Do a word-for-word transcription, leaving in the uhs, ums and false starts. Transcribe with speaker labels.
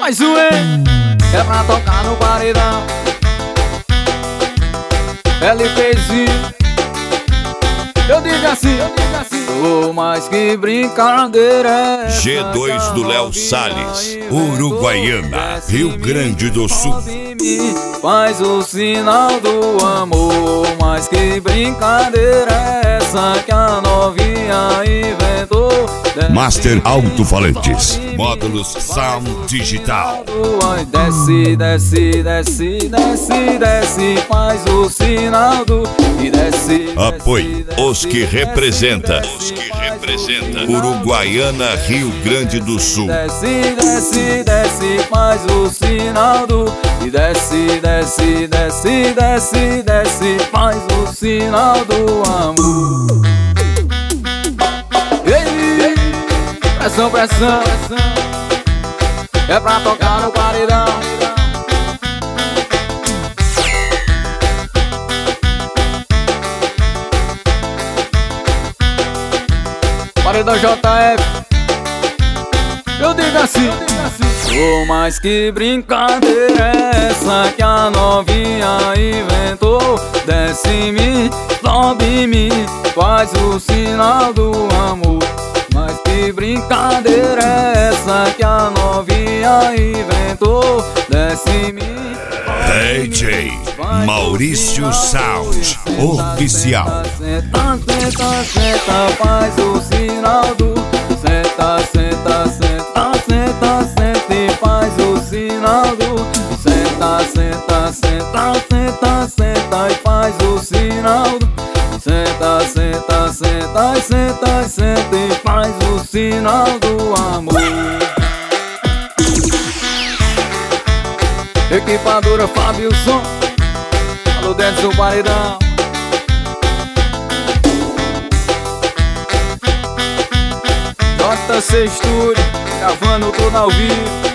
Speaker 1: Mais um, hein? É pra tocar no paredão. LPzinho. Eu digo assim, eu digo assim. Oh, mas que brincadeira é essa?
Speaker 2: G dois do Léo Salles, Uruguaiana, Rio Grande do Sul.
Speaker 1: Faz o sinal do amor. Mas que brincadeira é essa que a novinha inventou?
Speaker 2: Master Alto-Falantes, módulos Sound Digital.
Speaker 1: Desce, desce, desce, desce, desce, faz o sinal do e desce.
Speaker 2: Apoio os que representa, os que representa Uruguaiana, Rio Grande do Sul.
Speaker 1: Desce, desce, desce, faz o sinal do e desce, desce, desce, desce, desce, faz o sinal do amor. Pressão, pressão, pressão. É pra tocar no paredão. Paredão J F. Eu digo assim, eu digo assim. Oh, mas que brincadeira é essa que a novinha inventou? Desce-me, sobe-me, faz o sinal do amor. Mas que brincadeira é essa que a novinha inventou? Desce-me,
Speaker 2: D J Maurício Sound Oficial.
Speaker 1: Senta, senta, senta, faz o sinal do senta, senta, senta, senta, senta e faz o sinal do senta, senta, senta, senta, senta e faz o sinal do senta, senta, senta, senta, senta e faz o sinal do amor. Equipadora Fábio Som, alô dentro do paredão. J C Studio, gravando tudo ao vivo.